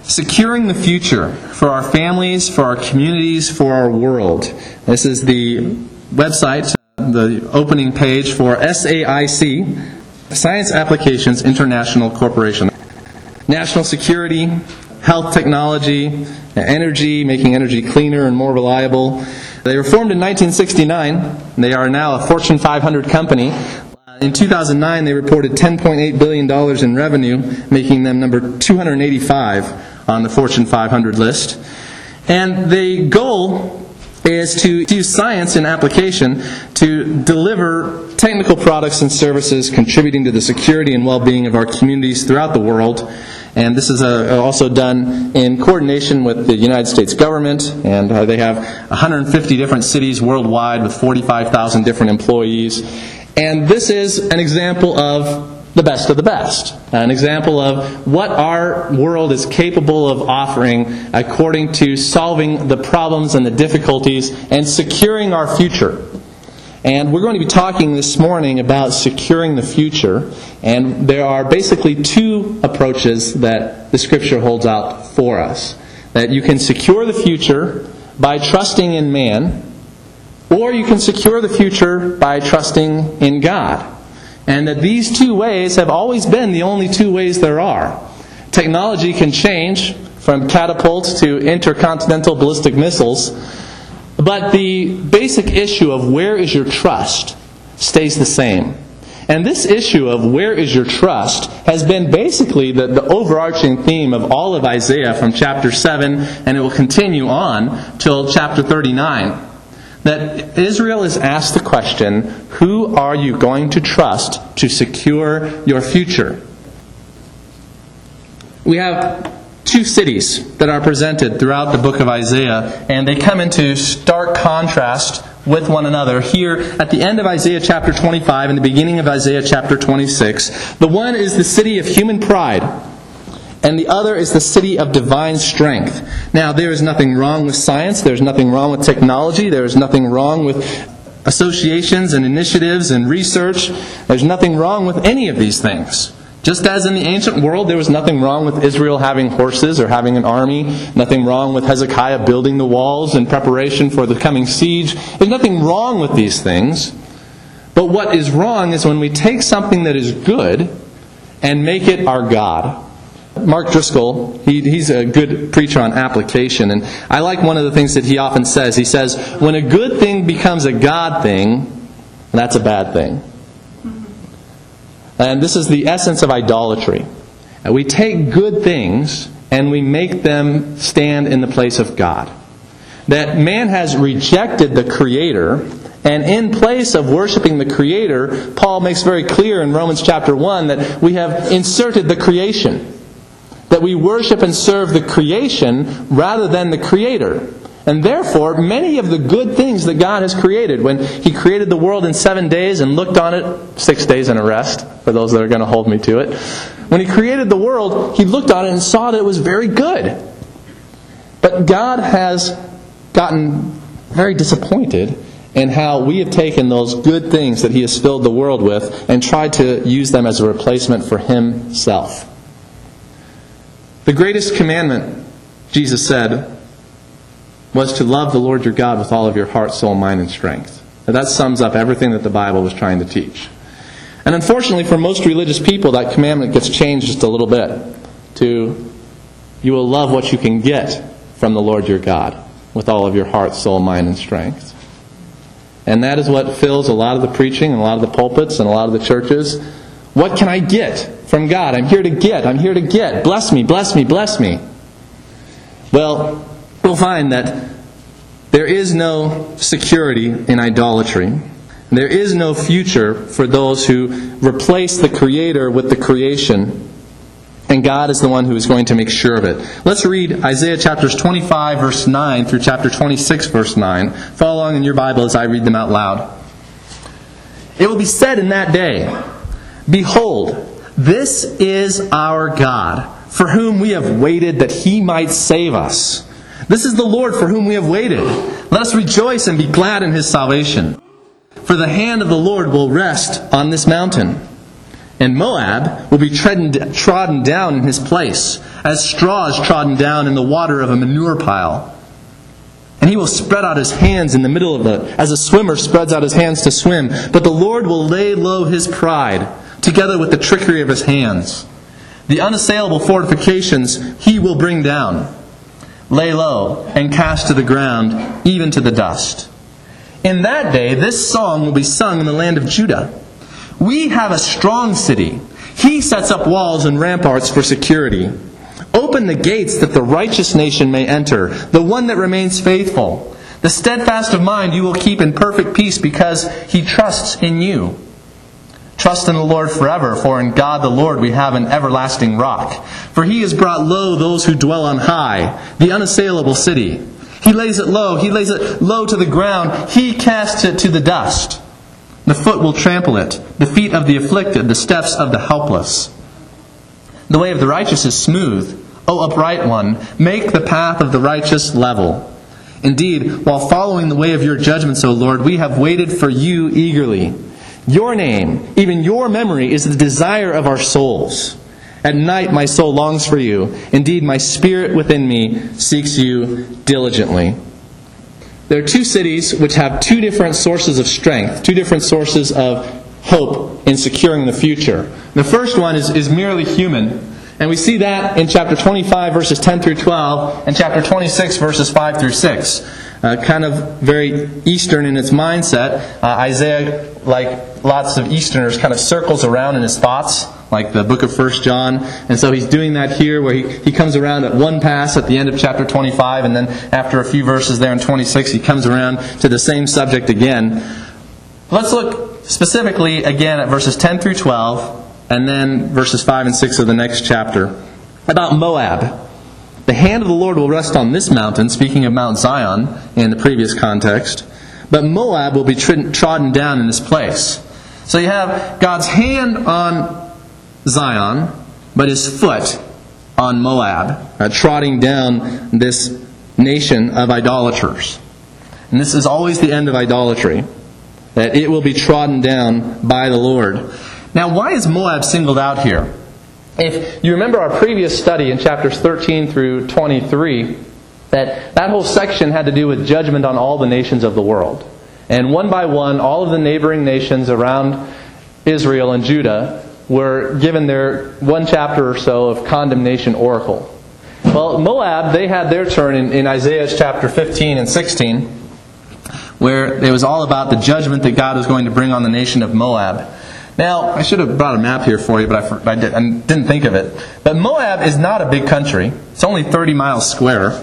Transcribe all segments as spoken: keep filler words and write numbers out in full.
Securing the future for our families, for our communities, for our world. This is the website, the opening page for S A I C, Science Applications International Corporation. National security, health technology, energy, making energy cleaner and more reliable. They were formed in nineteen sixty-nine. They are now a Fortune five hundred company. In two thousand nine, they reported ten point eight billion dollars in revenue, making them number two hundred eighty-five on the Fortune five hundred list. And the goal is to use science and application to deliver technical products and services contributing to the security and well-being of our communities throughout the world. And this is uh, also done in coordination with the United States government, and uh, they have one hundred fifty different cities worldwide with forty-five thousand different employees. And this is an example of the best of the best, an example of what our world is capable of offering according to solving the problems and the difficulties and securing our future. And we're going to be talking this morning about securing the future. And there are basically two approaches that the Scripture holds out for us. That you can secure the future by trusting in man, or you can secure the future by trusting in God. And that these two ways have always been the only two ways there are. Technology can change from catapults to intercontinental ballistic missiles, but the basic issue of where is your trust stays the same. And this issue of where is your trust has been basically the, the overarching theme of all of Isaiah from chapter seven, and it will continue on till chapter thirty-nine. That Israel is asked the question, who are you going to trust to secure your future? We have two cities that are presented throughout the book of Isaiah, and they come into stark contrast with one another here at the end of Isaiah chapter twenty-five and the beginning of Isaiah chapter twenty-six. The one is the city of human pride, and the other is the city of divine strength. Now, there is nothing wrong with science, there's nothing wrong with technology, there is nothing wrong with associations and initiatives and research. There's nothing wrong with any of these things. Just as in the ancient world, there was nothing wrong with Israel having horses or having an army, nothing wrong with Hezekiah building the walls in preparation for the coming siege. There's nothing wrong with these things. But what is wrong is when we take something that is good and make it our God. Mark Driscoll, he, he's a good preacher on application, and I like one of the things that he often says. He says, when a good thing becomes a God thing, that's a bad thing. And this is the essence of idolatry. We take good things and we make them stand in the place of God. That man has rejected the Creator, and in place of worshiping the Creator, Paul makes very clear in Romans chapter one that we have inserted the creation. That we worship and serve the creation rather than the Creator. And therefore, many of the good things that God has created, when He created the world in seven days and looked on it, six days and a rest, for those that are going to hold me to it. When He created the world, He looked on it and saw that it was very good. But God has gotten very disappointed in how we have taken those good things that He has filled the world with and tried to use them as a replacement for Himself. The greatest commandment, Jesus said, was to love the Lord your God with all of your heart, soul, mind, and strength. Now that sums up everything that the Bible was trying to teach. And unfortunately for most religious people, that commandment gets changed just a little bit to, you will love what you can get from the Lord your God with all of your heart, soul, mind, and strength. And that is what fills a lot of the preaching and a lot of the pulpits and a lot of the churches. What can I get from God? I'm here to get. I'm here to get. Bless me, bless me, bless me. Well, we'll find that there is no security in idolatry. There is no future for those who replace the Creator with the creation. And God is the one who is going to make sure of it. Let's read Isaiah chapters twenty-five, verse nine through chapter twenty-six, verse nine. Follow along in your Bible as I read them out loud. It will be said in that day, behold, this is our God, for whom we have waited that He might save us. This is the Lord for whom we have waited. Let us rejoice and be glad in His salvation. For the hand of the Lord will rest on this mountain. And Moab will be trodden, trodden down in his place, as straw is trodden down in the water of a manure pile. And he will spread out his hands in the middle of it, as a swimmer spreads out his hands to swim. But the Lord will lay low his pride, together with the trickery of his hands. The unassailable fortifications he will bring down, lay low, and cast to the ground, even to the dust. In that day, this song will be sung in the land of Judah. We have a strong city. He sets up walls and ramparts for security. Open the gates that the righteous nation may enter, the one that remains faithful. The steadfast of mind you will keep in perfect peace because he trusts in you. Trust in the Lord forever, for in God the Lord we have an everlasting rock. For he has brought low those who dwell on high, the unassailable city. He lays it low, he lays it low to the ground, he casts it to the dust. The foot will trample it, the feet of the afflicted, the steps of the helpless. The way of the righteous is smooth. O upright one, make the path of the righteous level. Indeed, while following the way of your judgments, O Lord, we have waited for you eagerly. Your name, even your memory, is the desire of our souls. At night my soul longs for you. Indeed, my spirit within me seeks you diligently. There are two cities which have two different sources of strength, two different sources of hope in securing the future. The first one is, is merely human. And we see that in chapter twenty-five, verses ten through twelve, and chapter twenty-six, verses five through six. Uh, kind of very Eastern in its mindset. Uh, Isaiah, like lots of Easterners, kind of circles around in his thoughts, like the book of First John. And so he's doing that here, where he, he comes around at one pass at the end of chapter twenty-five, and then after a few verses there in twenty-six, he comes around to the same subject again. Let's look specifically again at verses ten through twelve, and then verses five and six of the next chapter, about Moab. The hand of the Lord will rest on this mountain, speaking of Mount Zion in the previous context, but Moab will be trodden down in this place. So you have God's hand on Zion, but his foot on Moab, uh, trotting down this nation of idolaters. And this is always the end of idolatry, that it will be trodden down by the Lord. Now, why is Moab singled out here? If you remember our previous study in chapters thirteen through twenty-three, that that whole section had to do with judgment on all the nations of the world. And one by one, all of the neighboring nations around Israel and Judah were given their one chapter or so of condemnation oracle. Well, Moab, they had their turn in, in Isaiah's chapter fifteen and sixteen, where it was all about the judgment that God was going to bring on the nation of Moab. Now, I should have brought a map here for you, but I, I, did, I didn't think of it. But Moab is not a big country. It's only thirty miles square.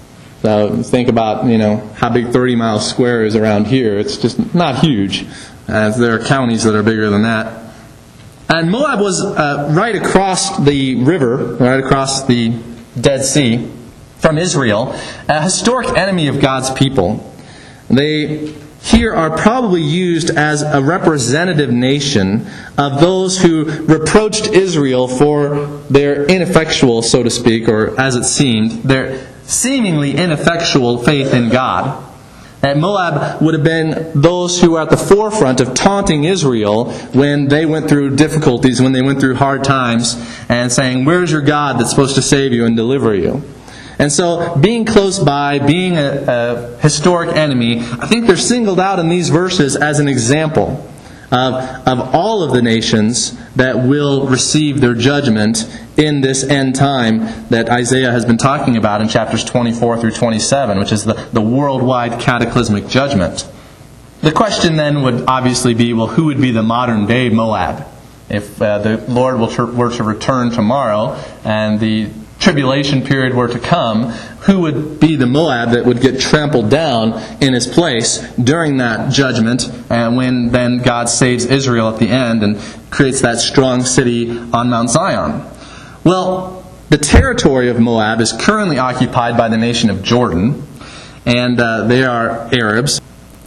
So think about, you know, how big thirty miles square is around here. It's just not huge, as there are counties that are bigger than that. And Moab was uh, right across the river, right across the Dead Sea from Israel, a historic enemy of God's people. They here are probably used as a representative nation of those who reproached Israel for their ineffectual, so to speak, or as it seemed, their seemingly ineffectual faith in God. And Moab would have been those who were at the forefront of taunting Israel when they went through difficulties, when they went through hard times, and saying, "Where's your God that's supposed to save you and deliver you?" And so, being close by, being a, a historic enemy, I think they're singled out in these verses as an example of, of all of the nations that will receive their judgment in this end time that Isaiah has been talking about in chapters twenty-four through twenty-seven, which is the, the worldwide cataclysmic judgment. The question then would obviously be, well, who would be the modern day Moab? If uh, the Lord will ter- were to return tomorrow and the tribulation period were to come, who would be the Moab that would get trampled down in his place during that judgment, and when then God saves Israel at the end and creates that strong city on Mount Zion? Well, the territory of Moab is currently occupied by the nation of Jordan, and uh, they are Arabs.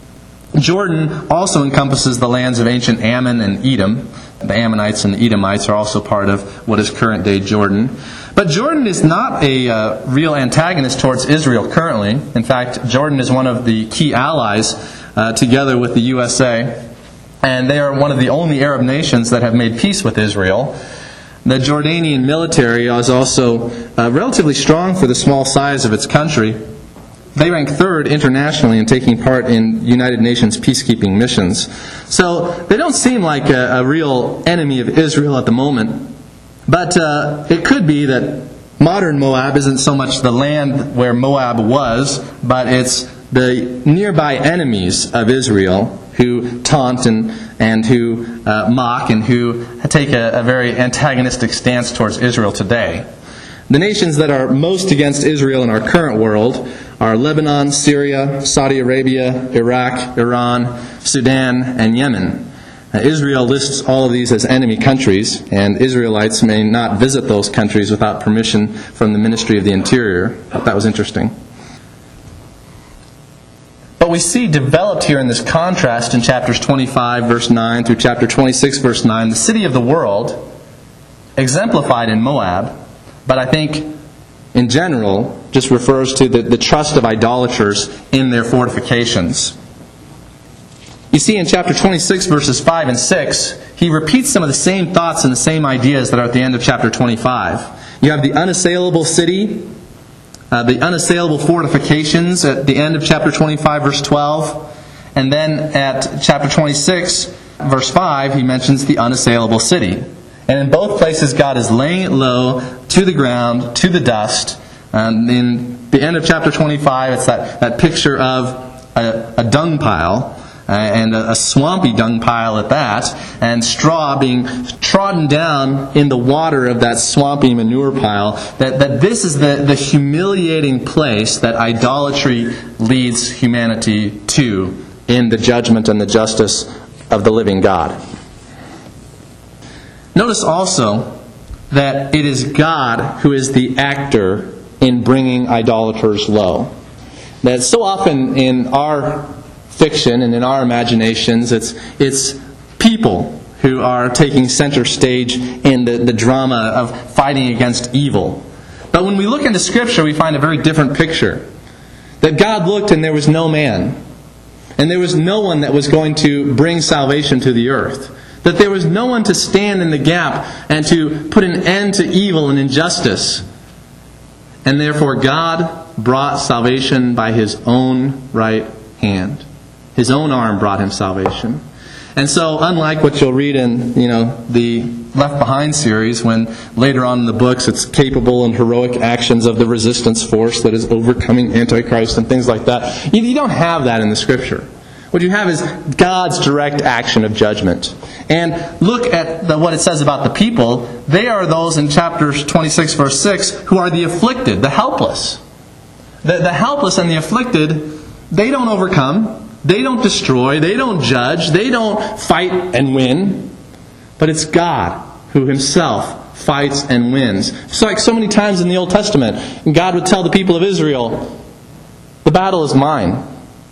Jordan also encompasses the lands of ancient Ammon and Edom. The Ammonites and the Edomites are also part of what is current-day Jordan. But Jordan is not a uh, real antagonist towards Israel currently. In fact, Jordan is one of the key allies, uh, together with the U S A, and they are one of the only Arab nations that have made peace with Israel. The Jordanian military is also uh, relatively strong for the small size of its country. They rank third internationally in taking part in United Nations peacekeeping missions. So they don't seem like a, a real enemy of Israel at the moment. But uh, it could be that modern Moab isn't so much the land where Moab was, but it's the nearby enemies of Israel who taunt and, and who uh, mock and who take a, a very antagonistic stance towards Israel today. The nations that are most against Israel in our current world are Lebanon, Syria, Saudi Arabia, Iraq, Iran, Sudan, and Yemen. Now, Israel lists all of these as enemy countries, and Israelites may not visit those countries without permission from the Ministry of the Interior. I thought that was interesting. But we see developed here in this contrast in chapters twenty-five, verse nine, through chapter twenty-six, verse nine, the city of the world, exemplified in Moab, but I think in general just refers to the, the trust of idolaters in their fortifications. You see in chapter twenty-six, verses five and six, he repeats some of the same thoughts and the same ideas that are at the end of chapter twenty-five. You have the unassailable city, uh, the unassailable fortifications at the end of chapter twenty-five, verse twelve. And then at chapter twenty-six, verse five, he mentions the unassailable city. And in both places, God is laying it low to the ground, to the dust. And in the end of chapter twenty-five, it's that, that picture of a, a dung pile, uh, and a, a swampy dung pile at that, and straw being trodden down in the water of that swampy manure pile. That, that this is the, the humiliating place that idolatry leads humanity to in the judgment and the justice of the living God. Notice also that it is God who is the actor in bringing idolaters low. That so often in our fiction and in our imaginations, it's it's people who are taking center stage in the, the drama of fighting against evil. But when we look into Scripture, we find a very different picture. That God looked and there was no man. And there was no one that was going to bring salvation to the earth. That there was no one to stand in the gap and to put an end to evil and injustice. And therefore God brought salvation by His own right hand. His own arm brought Him salvation. And so, unlike what you'll read in, you know, the Left Behind series, when later on in the books it's capable and heroic actions of the resistance force that is overcoming Antichrist and things like that, you, you don't have that in the Scripture. What you have is God's direct action of judgment. And look at the, what it says about the people. They are those in chapter twenty-six, verse six, who are the afflicted, the helpless. The, the helpless and the afflicted, they don't overcome. They don't destroy. They don't judge. They don't fight and win. But it's God who Himself fights and wins. It's like so many times in the Old Testament, God would tell the people of Israel, the battle is mine.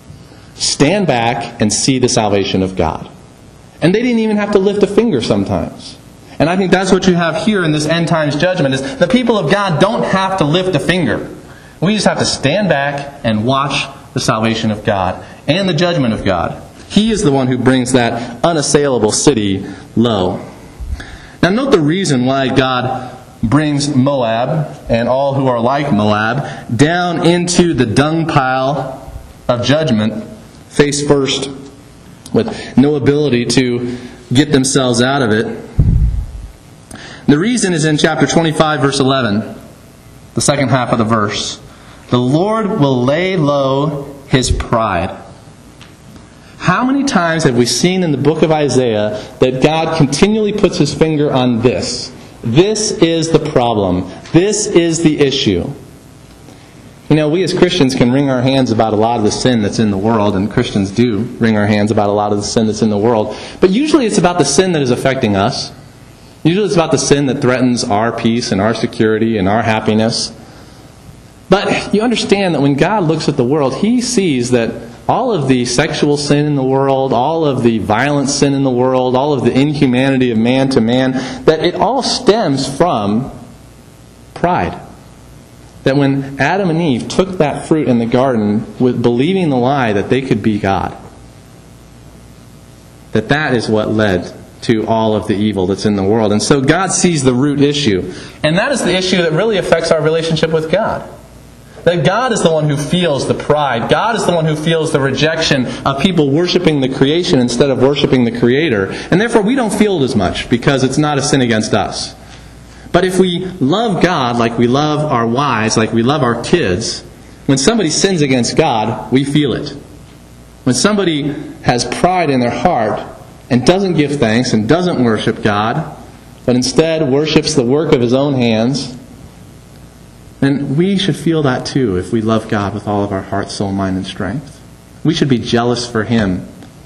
Stand back and see the salvation of God. And they didn't even have to lift a finger sometimes. And I think that's what you have here in this end times judgment, is the people of God don't have to lift a finger. We just have to stand back and watch the salvation of God and the judgment of God. He is the one who brings that unassailable city low. Now note the reason why God brings Moab and all who are like Moab down into the dung pile of judgment, face first, with no ability to get themselves out of it. The reason is in chapter twenty-five, verse eleven, the second half of the verse. The Lord will lay low His pride. How many times have we seen in the book of Isaiah that God continually puts His finger on this? This is the problem. This is the issue. You know, we as Christians can wring our hands about a lot of the sin that's in the world, and Christians do wring our hands about a lot of the sin that's in the world. But usually it's about the sin that is affecting us. Usually it's about the sin that threatens our peace and our security and our happiness. But you understand that when God looks at the world, He sees that all of the sexual sin in the world, all of the violent sin in the world, all of the inhumanity of man to man, that it all stems from pride. That when Adam and Eve took that fruit in the garden with believing the lie that they could be God, that that is what led to all of the evil that's in the world. And so God sees the root issue. And that is the issue that really affects our relationship with God. That God is the one who feels the pride. God is the one who feels the rejection of people worshiping the creation instead of worshiping the Creator. And therefore we don't feel it as much because it's not a sin against us. But if we love God like we love our wives, like we love our kids, when somebody sins against God, we feel it. When somebody has pride in their heart and doesn't give thanks and doesn't worship God, but instead worships the work of his own hands, then we should feel that too if we love God with all of our heart, soul, mind, and strength. We should be jealous for Him.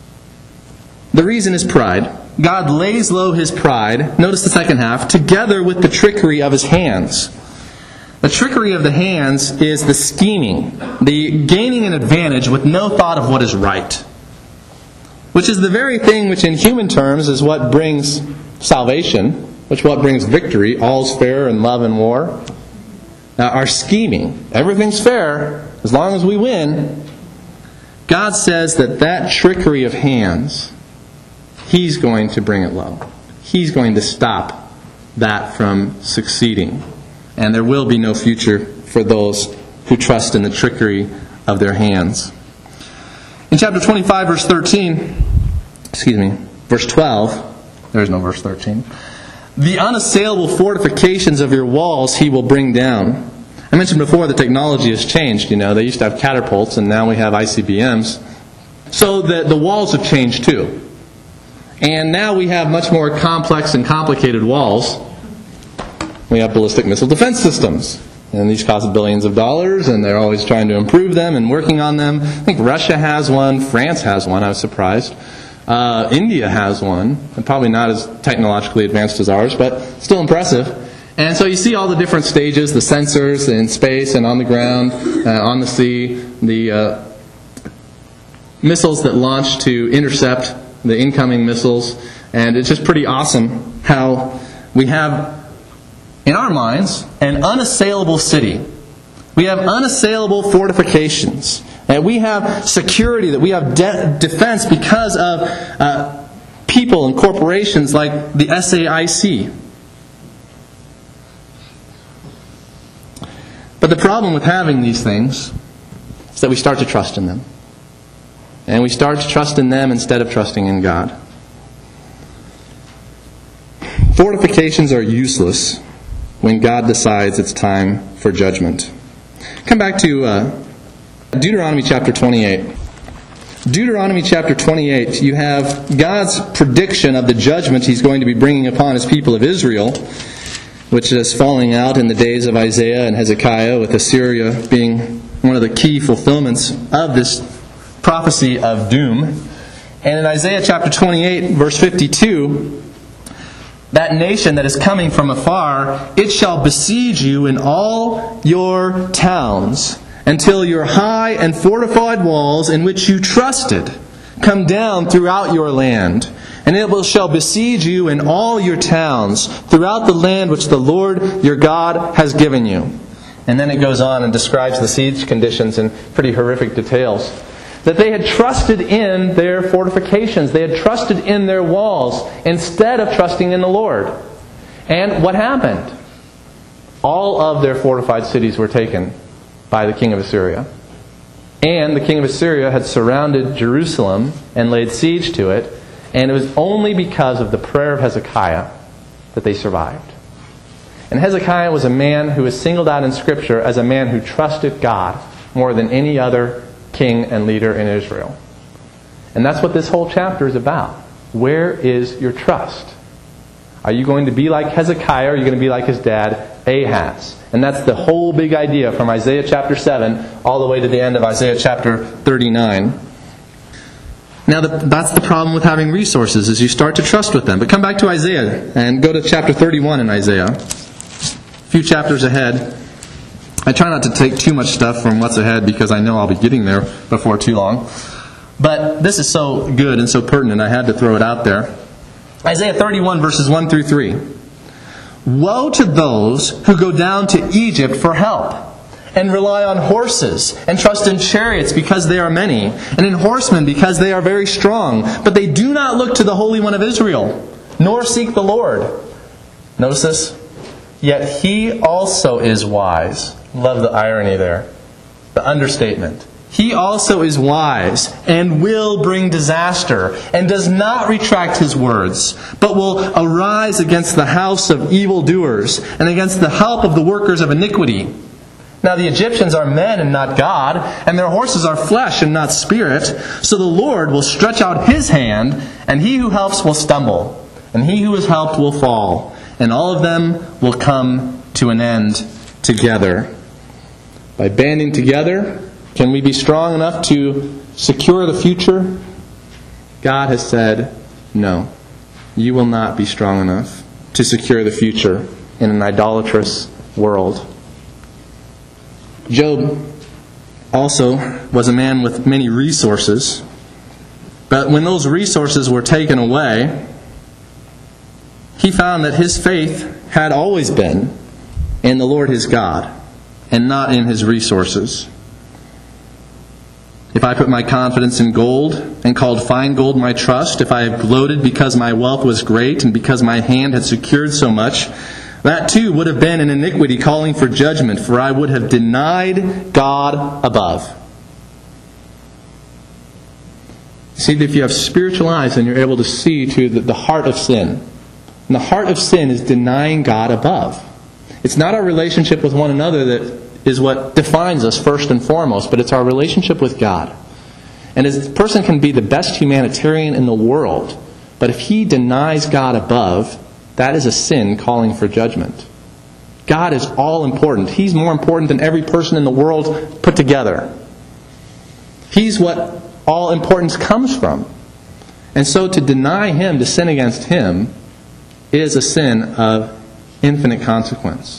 The reason is pride. God lays low His pride, notice the second half, together with the trickery of His hands. The trickery of the hands is the scheming, the gaining an advantage with no thought of what is right, which is the very thing which in human terms is what brings salvation, which what brings victory, all's fair in love and war. Now our scheming, everything's fair as long as we win. God says that that trickery of hands, He's going to bring it low. He's going to stop that from succeeding. And there will be no future for those who trust in the trickery of their hands. In chapter twenty-five, verse thirteen, excuse me, verse twelve, there is no verse thirteen. The unassailable fortifications of your walls He will bring down. I mentioned before the technology has changed. You know, they used to have catapults and now we have I C B Ms. So the, the walls have changed too. And now we have much more complex and complicated walls. We have ballistic missile defense systems. And these cost billions of dollars, and they're always trying to improve them and working on them. I think Russia has one. France has one. I was surprised. Uh, India has one. And probably not as technologically advanced as ours, but still impressive. And so you see all the different stages, the sensors in space and on the ground, uh, on the sea, the uh, missiles that launch to intercept the incoming missiles. And it's just pretty awesome how we have, in our minds, an unassailable city. We have unassailable fortifications. And we have security, that we have de- defense because of uh, people and corporations like the S A I C. But the problem with having these things is that we start to trust in them. And we start to trust in them instead of trusting in God. Fortifications are useless when God decides it's time for judgment. Come back to uh, Deuteronomy chapter twenty-eight. Deuteronomy chapter twenty-eight, you have God's prediction of the judgment He's going to be bringing upon His people of Israel, which is falling out in the days of Isaiah and Hezekiah, with Assyria being one of the key fulfillments of this prophecy of doom. And in Isaiah chapter twenty-eight, verse fifty-two, that nation that is coming from afar, it shall besiege you in all your towns, until your high and fortified walls in which you trusted come down throughout your land. And it will shall besiege you in all your towns throughout the land which the Lord your God has given you. And then it goes on and describes the siege conditions in pretty horrific details. That they had trusted in their fortifications. They had trusted in their walls instead of trusting in the Lord. And what happened? All of their fortified cities were taken by the king of Assyria. And the king of Assyria had surrounded Jerusalem and laid siege to it. And it was only because of the prayer of Hezekiah that they survived. And Hezekiah was a man who was singled out in Scripture as a man who trusted God more than any other king and leader in Israel. And that's what this whole chapter is about. Where is your trust? Are you going to be like Hezekiah, or are you going to be like his dad, Ahaz? And that's the whole big idea from Isaiah chapter seven all the way to the end of Isaiah chapter thirty-nine. Now the, that's the problem with having resources, is you start to trust with them. But come back to Isaiah and go to chapter thirty-one in Isaiah. A few chapters ahead. I try not to take too much stuff from what's ahead because I know I'll be getting there before too long. But this is so good and so pertinent, I had to throw it out there. Isaiah thirty-one, verses one through three. Woe to those who go down to Egypt for help, and rely on horses, and trust in chariots because they are many, and in horsemen because they are very strong. But they do not look to the Holy One of Israel, nor seek the Lord. Notice this? Yet He also is wise. Love the irony there. The understatement. He also is wise and will bring disaster, and does not retract His words, but will arise against the house of evildoers and against the help of the workers of iniquity. Now the Egyptians are men and not God, and their horses are flesh and not spirit. So the Lord will stretch out His hand, and he who helps will stumble, and he who is helped will fall, and all of them will come to an end together. By banding together, can we be strong enough to secure the future? God has said, no, you will not be strong enough to secure the future in an idolatrous world. Job also was a man with many resources, but when those resources were taken away, he found that his faith had always been in the Lord his God and not in his resources. If I put my confidence in gold and called fine gold my trust, if I have gloated because my wealth was great and because my hand had secured so much, that too would have been an iniquity calling for judgment, for I would have denied God above. See, if you have spiritual eyes, then you're able to see to the, the heart of sin. And the heart of sin is denying God above. It's not our relationship with one another that is what defines us first and foremost, but it's our relationship with God. And a person can be the best humanitarian in the world, but if he denies God above, that is a sin calling for judgment. God is all important. He's more important than every person in the world put together. He's what all importance comes from. And so to deny Him, to sin against Him, is a sin of infinite consequence.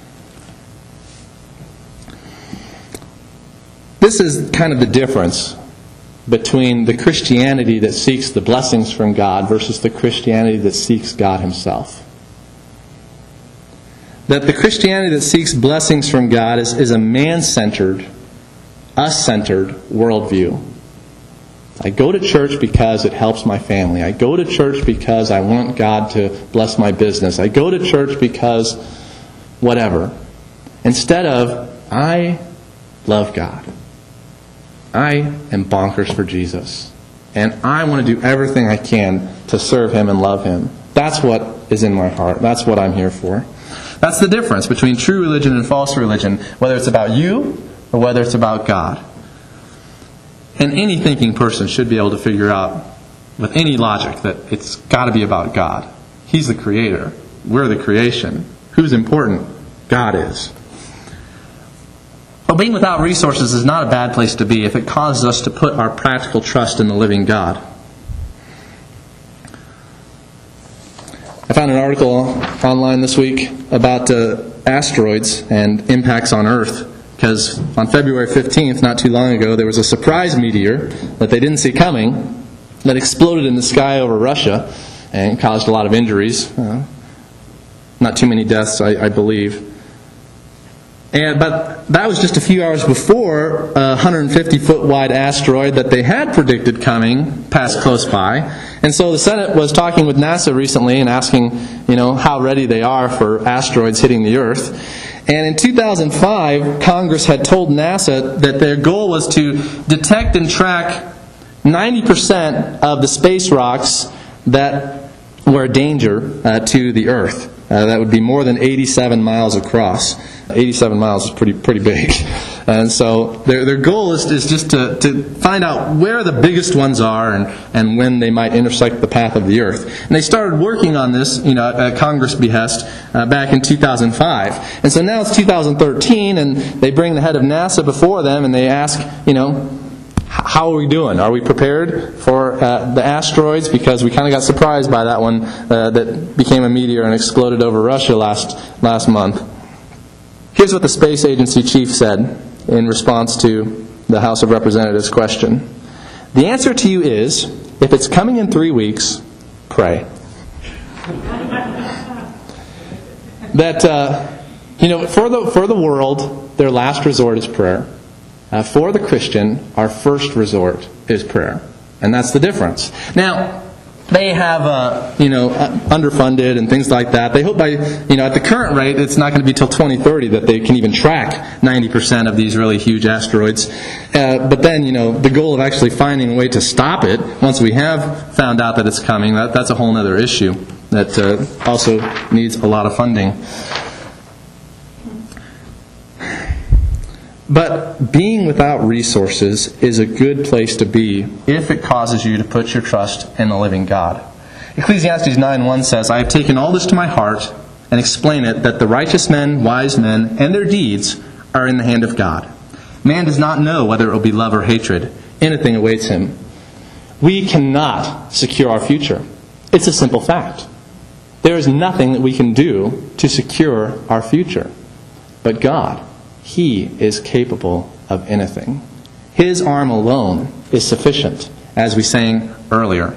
This is kind of the difference between the Christianity that seeks the blessings from God versus the Christianity that seeks God Himself. That the Christianity that seeks blessings from God is, is a man-centered, us-centered worldview. I go to church because it helps my family. I go to church because I want God to bless my business. I go to church because whatever. Instead of, I love God. I am bonkers for Jesus. And I want to do everything I can to serve Him and love Him. That's what is in my heart. That's what I'm here for. That's the difference between true religion and false religion, whether it's about you or whether it's about God. And any thinking person should be able to figure out with any logic that it's got to be about God. He's the Creator. We're the creation. Who's important? God is. But being without resources is not a bad place to be if it causes us to put our practical trust in the living God. I found an article online this week about uh, asteroids and impacts on Earth. Because on February fifteenth, not too long ago, there was a surprise meteor that they didn't see coming that exploded in the sky over Russia and caused a lot of injuries. Uh, not too many deaths, I, I believe. And but that was just a few hours before a one hundred fifty foot wide asteroid that they had predicted coming passed close by. And so the Senate was talking with NASA recently and asking, you know, how ready they are for asteroids hitting the Earth. And in two thousand five, Congress had told NASA that their goal was to detect and track ninety percent of the space rocks that were a danger uh, to the Earth. Uh, that would be more than eighty-seven miles across. eighty-seven miles is pretty pretty big. And so their their goal is, is just to, to find out where the biggest ones are and, and when they might intersect the path of the Earth. And they started working on this, you know, at Congress' behest uh, back in two thousand five. And so now it's two thousand thirteen, and they bring the head of NASA before them, and they ask, you know, how are we doing? Are we prepared for uh, the asteroids? Because we kind of got surprised by that one uh, that became a meteor and exploded over Russia last last month. Here's what the space agency chief said in response to the House of Representatives question. The answer to you is, if it's coming in three weeks, pray. that uh, You know, for the for the world, their last resort is prayer. Uh, for the Christian, our first resort is prayer. And that's the difference. Now, they have, uh, you know, underfunded and things like that. They hope by, you know, at the current rate, it's not going to be till twenty thirty that they can even track ninety percent of these really huge asteroids. Uh, but then, you know, the goal of actually finding a way to stop it, once we have found out that it's coming, that, that's a whole other issue that uh, also needs a lot of funding. But being without resources is a good place to be if it causes you to put your trust in the living God. Ecclesiastes nine one says, I have taken all this to my heart and explain it, that the righteous men, wise men, and their deeds are in the hand of God. Man does not know whether it will be love or hatred. Anything awaits him. We cannot secure our future. It's a simple fact. There is nothing that we can do to secure our future. But God, He is capable of anything. His arm alone is sufficient, as we sang earlier.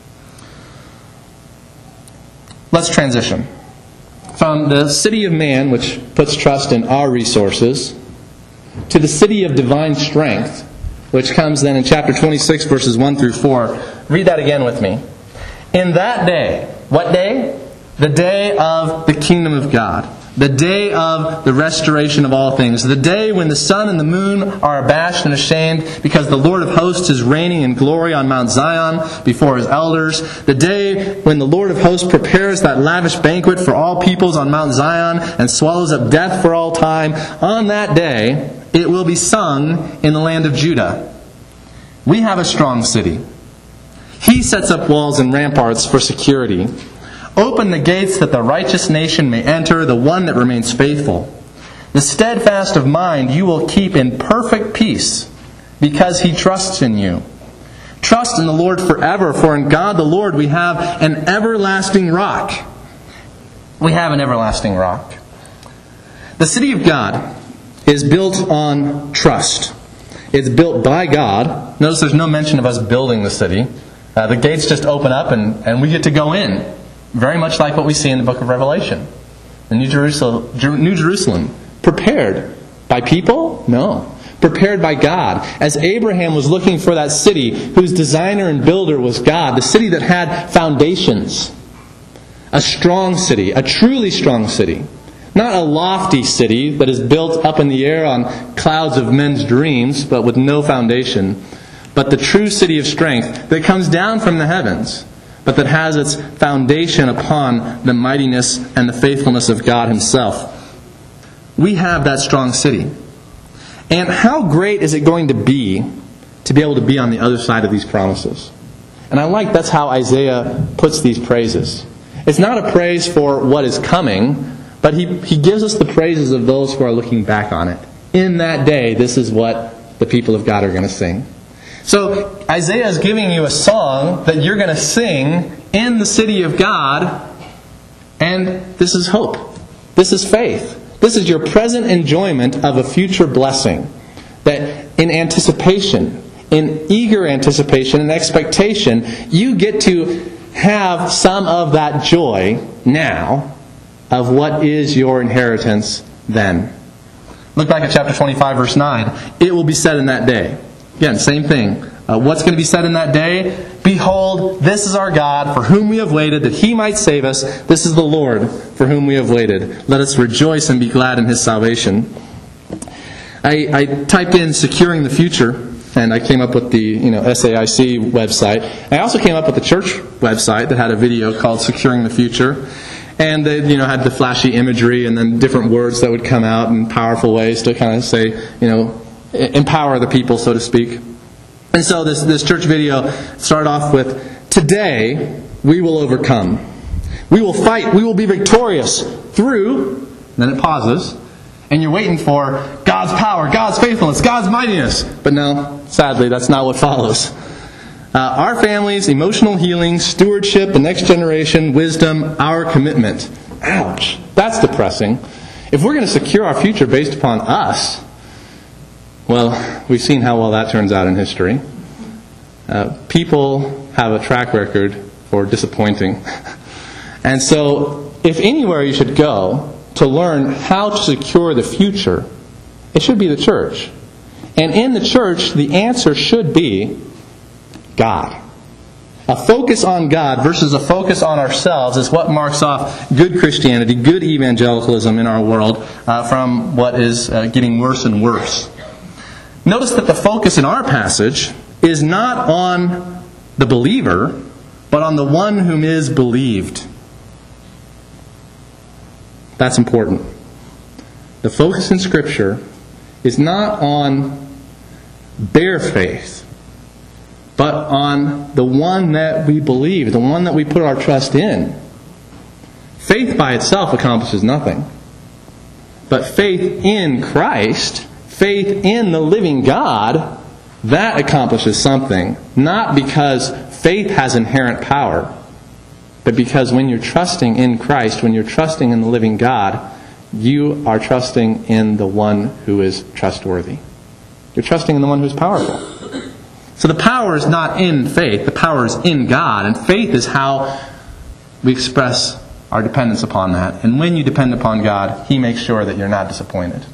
Let's transition from the city of man, which puts trust in our resources, to the city of divine strength, which comes then in chapter twenty-six, verses one through four. Read that again with me. In that day, what day? The day of the kingdom of God. The day of the restoration of all things. The day when the sun and the moon are abashed and ashamed because the Lord of hosts is reigning in glory on Mount Zion before His elders. The day when the Lord of hosts prepares that lavish banquet for all peoples on Mount Zion and swallows up death for all time. On that day, it will be sung in the land of Judah. We have a strong city. He sets up walls and ramparts for security. Open the gates that the righteous nation may enter, the one that remains faithful. The steadfast of mind you will keep in perfect peace, because he trusts in you. Trust in the Lord forever, for in God the Lord we have an everlasting rock. We have an everlasting rock. The city of God is built on trust. It's built by God. Notice there's no mention of us building the city. Uh, the gates just open up and, and we get to go in. Very much like what we see in the book of Revelation. The New Jerusalem, New Jerusalem. Prepared by people? No. Prepared by God. As Abraham was looking for that city whose designer and builder was God, the city that had foundations. A strong city. A truly strong city. Not a lofty city that is built up in the air on clouds of men's dreams, but with no foundation. But the true city of strength that comes down from the heavens, but that has its foundation upon the mightiness and the faithfulness of God Himself. We have that strong city. And how great is it going to be to be able to be on the other side of these promises? And I like that's how Isaiah puts these praises. It's not a praise for what is coming, but he, he gives us the praises of those who are looking back on it. In that day, this is what the people of God are going to sing. So Isaiah is giving you a song that you're going to sing in the city of God, and this is hope. This is faith. This is your present enjoyment of a future blessing. That in anticipation, in eager anticipation and expectation, you get to have some of that joy now of what is your inheritance then. Look back at chapter twenty-five, verse nine. It will be said in that day. Again, same thing. Uh, what's going to be said in that day? Behold, this is our God, for whom we have waited, that He might save us. This is the Lord, for whom we have waited. Let us rejoice and be glad in His salvation. I, I typed in securing the future, and I came up with the you know S A I C website. I also came up with the church website that had a video called Securing the Future. And they you know had the flashy imagery and then different words that would come out in powerful ways to kind of say, you know, empower the people, so to speak. And so this, this church video started off with, today we will overcome. We will fight. We will be victorious through, then it pauses, and you're waiting for God's power, God's faithfulness, God's mightiness. But no, sadly, that's not what follows. Uh, our families, emotional healing, stewardship, the next generation, wisdom, our commitment. Ouch. That's depressing. If we're going to secure our future based upon us, well, we've seen how well that turns out in history. Uh, people have a track record for disappointing. And so, if anywhere you should go to learn how to secure the future, it should be the church. And in the church, the answer should be God. A focus on God versus a focus on ourselves is what marks off good Christianity, good evangelicalism in our world uh, from what is uh, getting worse and worse. Notice that the focus in our passage is not on the believer, but on the one whom is believed. That's important. The focus in Scripture is not on bare faith, but on the one that we believe, the one that we put our trust in. Faith by itself accomplishes nothing. But faith in Christ, faith in the living God, that accomplishes something. Not because faith has inherent power, but because when you're trusting in Christ, when you're trusting in the living God, you are trusting in the one who is trustworthy. You're trusting in the one who's powerful. So the power is not in faith, the power is in God. And faith is how we express our dependence upon that. And when you depend upon God, He makes sure that you're not disappointed.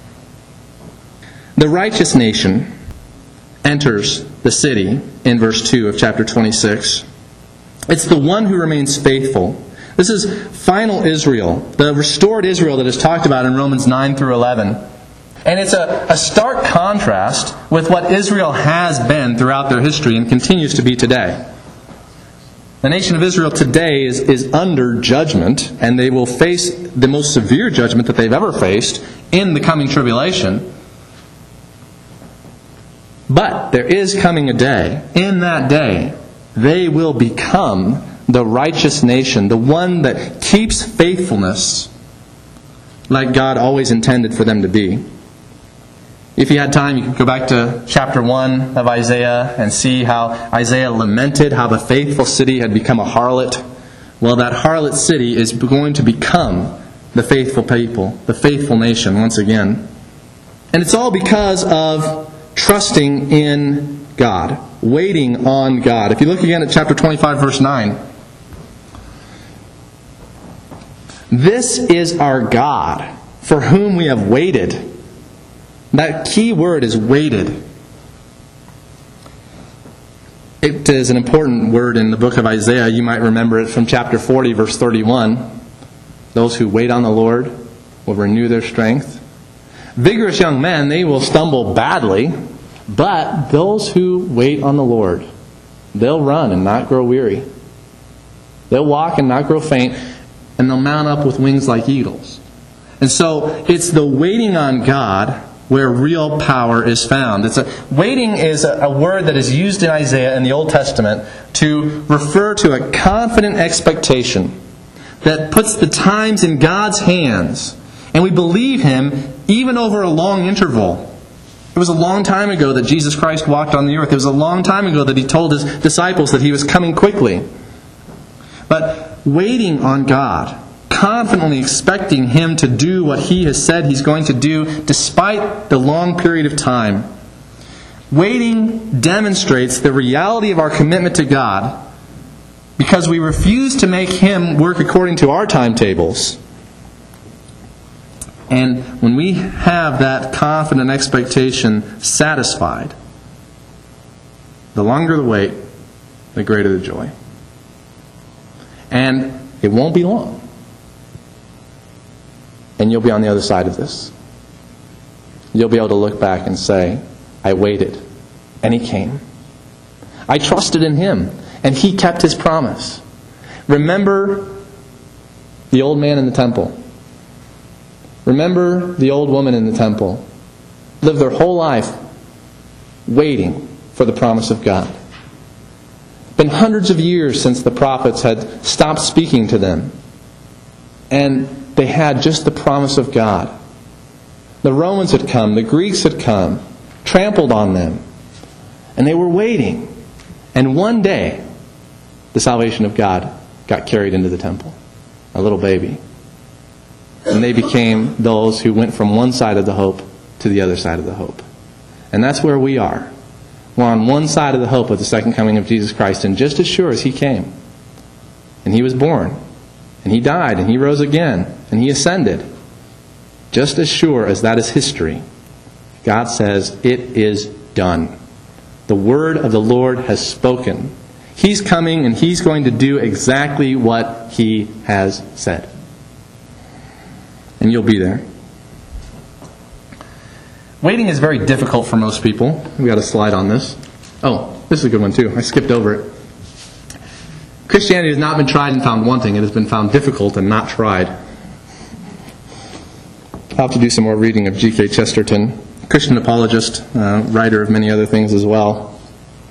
The righteous nation enters the city in verse two of chapter twenty-six. It's the one who remains faithful. This is final Israel, the restored Israel that is talked about in Romans nine through eleven. And it's a, a stark contrast with what Israel has been throughout their history and continues to be today. The nation of Israel today is, is under judgment, and they will face the most severe judgment that they've ever faced in the coming tribulation. But there is coming a day, in that day, they will become the righteous nation, the one that keeps faithfulness like God always intended for them to be. If you had time, you could go back to chapter one of Isaiah and see how Isaiah lamented how the faithful city had become a harlot. Well, that harlot city is going to become the faithful people, the faithful nation once again. And it's all because of trusting in God, waiting on God. If you look again at chapter twenty-five, verse nine. This is our God, for whom we have waited. That key word is waited. It is an important word in the book of Isaiah. You might remember it from chapter forty, verse thirty-one. Those who wait on the Lord will renew their strength. Vigorous young men, they will stumble badly, but those who wait on the Lord, they'll run and not grow weary. They'll walk and not grow faint, and they'll mount up with wings like eagles. And so it's the waiting on God where real power is found. It's a, waiting is a, a word that is used in Isaiah in the Old Testament to refer to a confident expectation that puts the times in God's hands, and we believe Him even over a long interval. It was a long time ago that Jesus Christ walked on the earth. It was a long time ago that He told His disciples that He was coming quickly. But waiting on God, confidently expecting Him to do what He has said He's going to do despite the long period of time. Waiting demonstrates the reality of our commitment to God because we refuse to make Him work according to our timetables. And when we have that confident expectation satisfied, the longer the wait, the greater the joy. And it won't be long. And you'll be on the other side of this. You'll be able to look back and say, I waited, and He came. I trusted in Him, and He kept His promise. Remember the old man in the temple. Remember the old woman in the temple. Lived their whole life waiting for the promise of God. Been hundreds of years since the prophets had stopped speaking to them. And they had just the promise of God. The Romans had come, the Greeks had come, trampled on them. And they were waiting. And one day, the salvation of God got carried into the temple. A little baby. And they became those who went from one side of the hope to the other side of the hope. And that's where we are. We're on one side of the hope of the second coming of Jesus Christ. And just as sure as He came, and He was born, and He died, and He rose again, and he ascended, just as sure as that is history, God says, it is done. The word of the Lord has spoken. He's coming and he's going to do exactly what he has said. And you'll be there. Waiting is very difficult for most people. We got a slide on this. Oh, this is a good one too. I skipped over it. Christianity has not been tried and found wanting. It has been found difficult and not tried. I'll have to do some more reading of G K Chesterton, Christian apologist, uh, writer of many other things as well.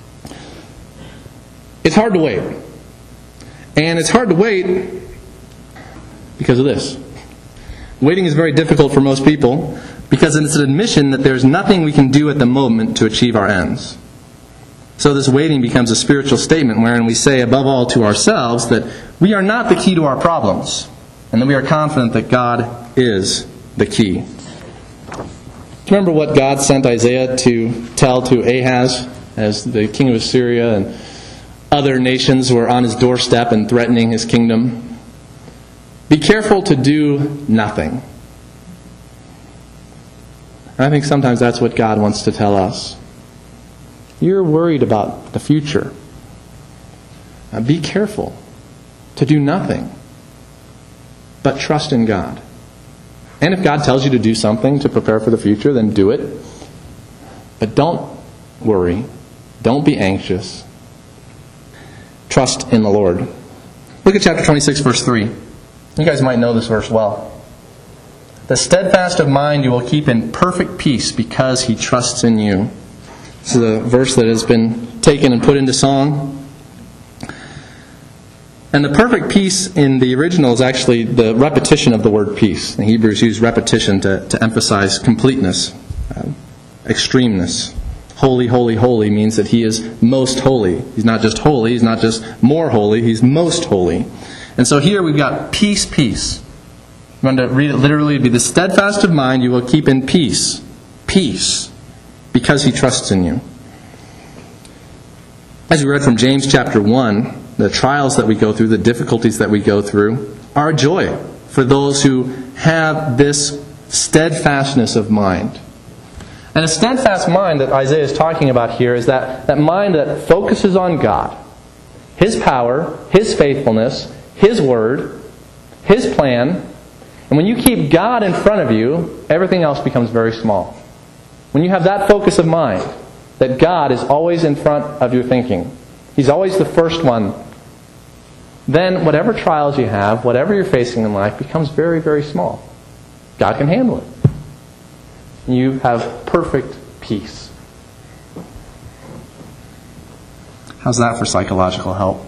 It's hard to wait. And it's hard to wait because of this. Waiting is very difficult for most people because it's an admission that there's nothing we can do at the moment to achieve our ends. So this waiting becomes a spiritual statement wherein we say above all to ourselves that we are not the key to our problems and that we are confident that God is the key. Do you remember what God sent Isaiah to tell to Ahaz as the king of Assyria and other nations were on his doorstep and threatening his kingdom? Be careful to do nothing. And I think sometimes that's what God wants to tell us. You're worried about the future. Now be careful to do nothing, but trust in God. And if God tells you to do something to prepare for the future, then do it. But don't worry. Don't be anxious. Trust in the Lord. Look at chapter twenty-six, verse three. You guys might know this verse well. The steadfast of mind you will keep in perfect peace because he trusts in you. This is a verse that has been taken and put into song. And the perfect peace in the original is actually the repetition of the word peace. The Hebrews use repetition to, to emphasize completeness, uh, extremeness. Holy, holy, holy means that he is most holy. He's not just holy, he's not just more holy, he's most holy. And so here we've got peace, peace. I'm going to read it literally. It'd be the steadfast of mind you will keep in peace. Peace. Because he trusts in you. As we read from James chapter one, the trials that we go through, the difficulties that we go through, are a joy for those who have this steadfastness of mind. And a steadfast mind that Isaiah is talking about here is that, that mind that focuses on God, his power, his faithfulness, his word, his plan. And when you keep God in front of you, everything else becomes very small. When you have that focus of mind, that God is always in front of your thinking, he's always the first one, then whatever trials you have, whatever you're facing in life, becomes very, very small. God can handle it. You have perfect peace. How's that for psychological help?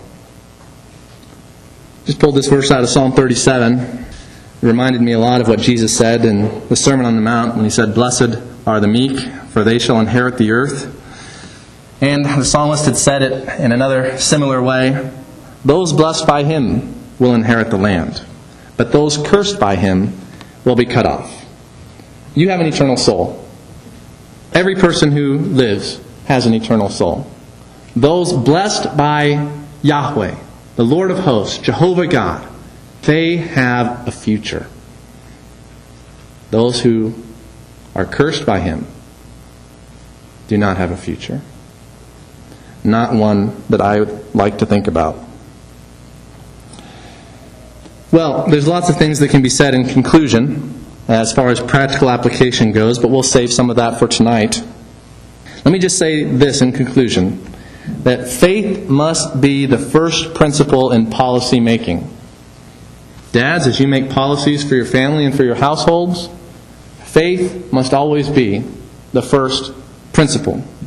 Just pulled this verse out of Psalm thirty-seven. It reminded me a lot of what Jesus said in the Sermon on the Mount when he said, "Blessed are the meek, for they shall inherit the earth." And the psalmist had said it in another similar way. Those blessed by him will inherit the land, but those cursed by him will be cut off. You have an eternal soul. Every person who lives has an eternal soul. Those blessed by Yahweh, the Lord of hosts, Jehovah God, they have a future. Those who are cursed by him do not have a future. Not one that I would like to think about. Well, there's lots of things that can be said in conclusion as far as practical application goes, but we'll save some of that for tonight. Let me just say this in conclusion, that faith must be the first principle in policy making. Dads, as you make policies for your family and for your households, faith must always be the first principle.